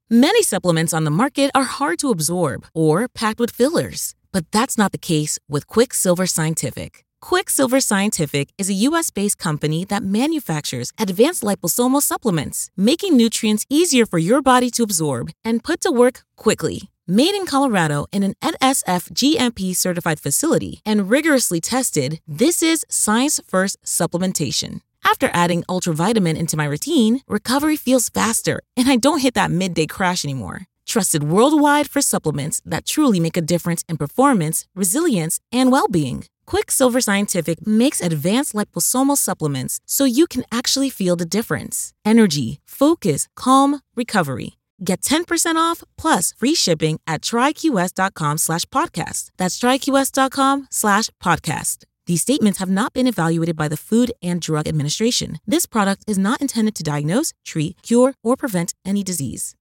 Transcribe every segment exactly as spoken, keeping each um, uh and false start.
Many supplements on the market are hard to absorb or packed with fillers, but that's not the case with Quicksilver Scientific. Quicksilver Scientific is a U S-based company that manufactures advanced liposomal supplements, making nutrients easier for your body to absorb and put to work quickly. Made in Colorado in an N S F G M P-certified facility and rigorously tested, this is science-first supplementation. After adding Ultravitamin into my routine, recovery feels faster, and I don't hit that midday crash anymore. Trusted worldwide for supplements that truly make a difference in performance, resilience, and well-being. Quicksilver Scientific makes advanced liposomal supplements so you can actually feel the difference. Energy, focus, calm, recovery. Get ten percent off plus free shipping at tryqs.com slash podcast. That's tryqs.com slash podcast. These statements have not been evaluated by the Food and Drug Administration. This product is not intended to diagnose, treat, cure, or prevent any disease.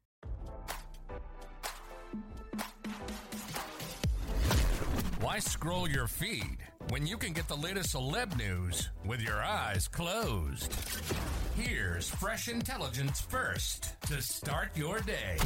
Why scroll your feed when you can get the latest celeb news with your eyes closed? Here's fresh intelligence first to start your day.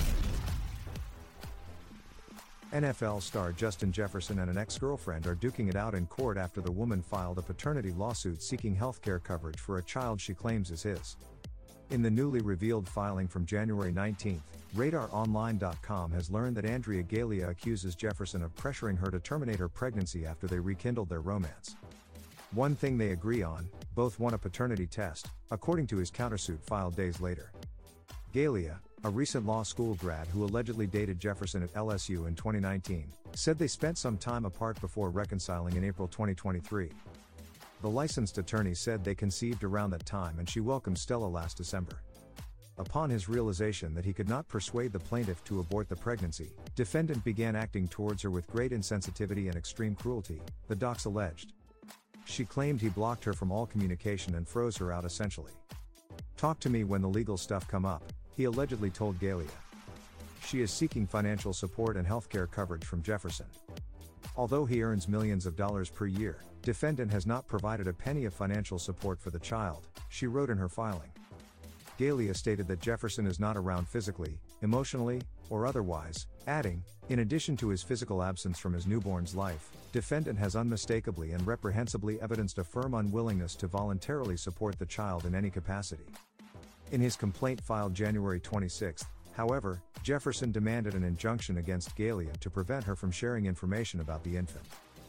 N F L star Justin Jefferson and an ex-girlfriend are duking it out in court after the woman filed a paternity lawsuit seeking health care coverage for a child she claims is his. In the newly revealed filing from January nineteenth, Radar Online dot com has learned that Andrea Galea accuses Jefferson of pressuring her to terminate her pregnancy after they rekindled their romance. One thing they agree on, both want a paternity test, according to his countersuit filed days later. Galea, a recent law school grad who allegedly dated Jefferson at L S U in twenty nineteen, said they spent some time apart before reconciling in April twenty twenty-three. The licensed attorney said they conceived around that time and she welcomed Stella last December. Upon his realization that he could not persuade the plaintiff to abort the pregnancy, defendant began acting towards her with great insensitivity and extreme cruelty, the docs alleged. She claimed he blocked her from all communication and froze her out essentially. "Talk to me when the legal stuff come up," he allegedly told Galea. She is seeking financial support and healthcare coverage from Jefferson. Although he earns millions of dollars per year, defendant has not provided a penny of financial support for the child, she wrote in her filing. Galea stated that Jefferson is not around physically, emotionally, or otherwise, adding, in addition to his physical absence from his newborn's life, defendant has unmistakably and reprehensibly evidenced a firm unwillingness to voluntarily support the child in any capacity. In his complaint filed January twenty-sixth, however, Jefferson demanded an injunction against Galea to prevent her from sharing information about the infant.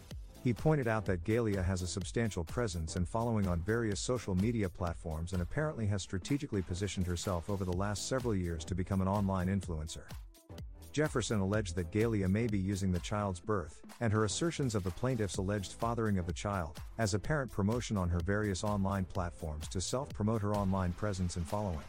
He pointed out that Galea has a substantial presence and following on various social media platforms and apparently has strategically positioned herself over the last several years to become an online influencer. Jefferson alleged that Galea may be using the child's birth, and her assertions of the plaintiff's alleged fathering of the child, as apparent promotion on her various online platforms to self-promote her online presence and following.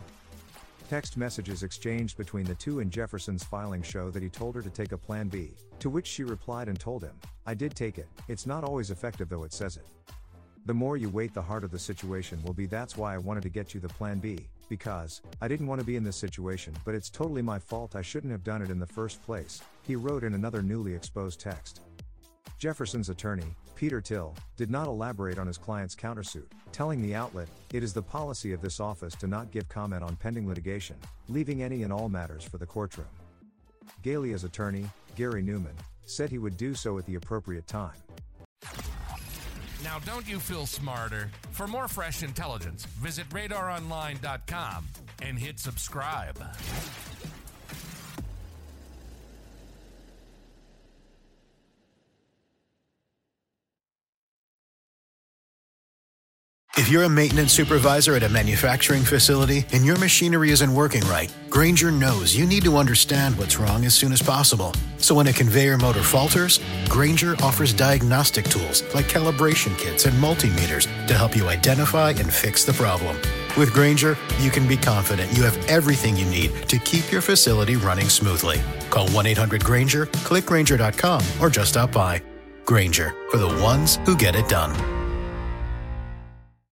Text messages exchanged between the two in Jefferson's filing show that he told her to take a Plan B, to which she replied and told him, "I did take it, it's not always effective though it says it. The more you wait the harder the situation will be, that's why I wanted to get you the Plan B, because, I didn't want to be in this situation but it's totally my fault, I shouldn't have done it in the first place," he wrote in another newly exposed text. Jefferson's attorney, Peter Till, did not elaborate on his client's countersuit, telling the outlet, "It is the policy of this office to not give comment on pending litigation, leaving any and all matters for the courtroom." Galea's attorney, Gary Newman, said he would do so at the appropriate time. Now don't you feel smarter? For more fresh intelligence, visit radar online dot com and hit subscribe. If you're a maintenance supervisor at a manufacturing facility and your machinery isn't working right, Grainger knows you need to understand what's wrong as soon as possible. So when a conveyor motor falters, Grainger offers diagnostic tools like calibration kits and multimeters to help you identify and fix the problem. With Grainger, you can be confident you have everything you need to keep your facility running smoothly. Call one eight hundred Grainger, click Grainger dot com, or just stop by. Grainger, for the ones who get it done.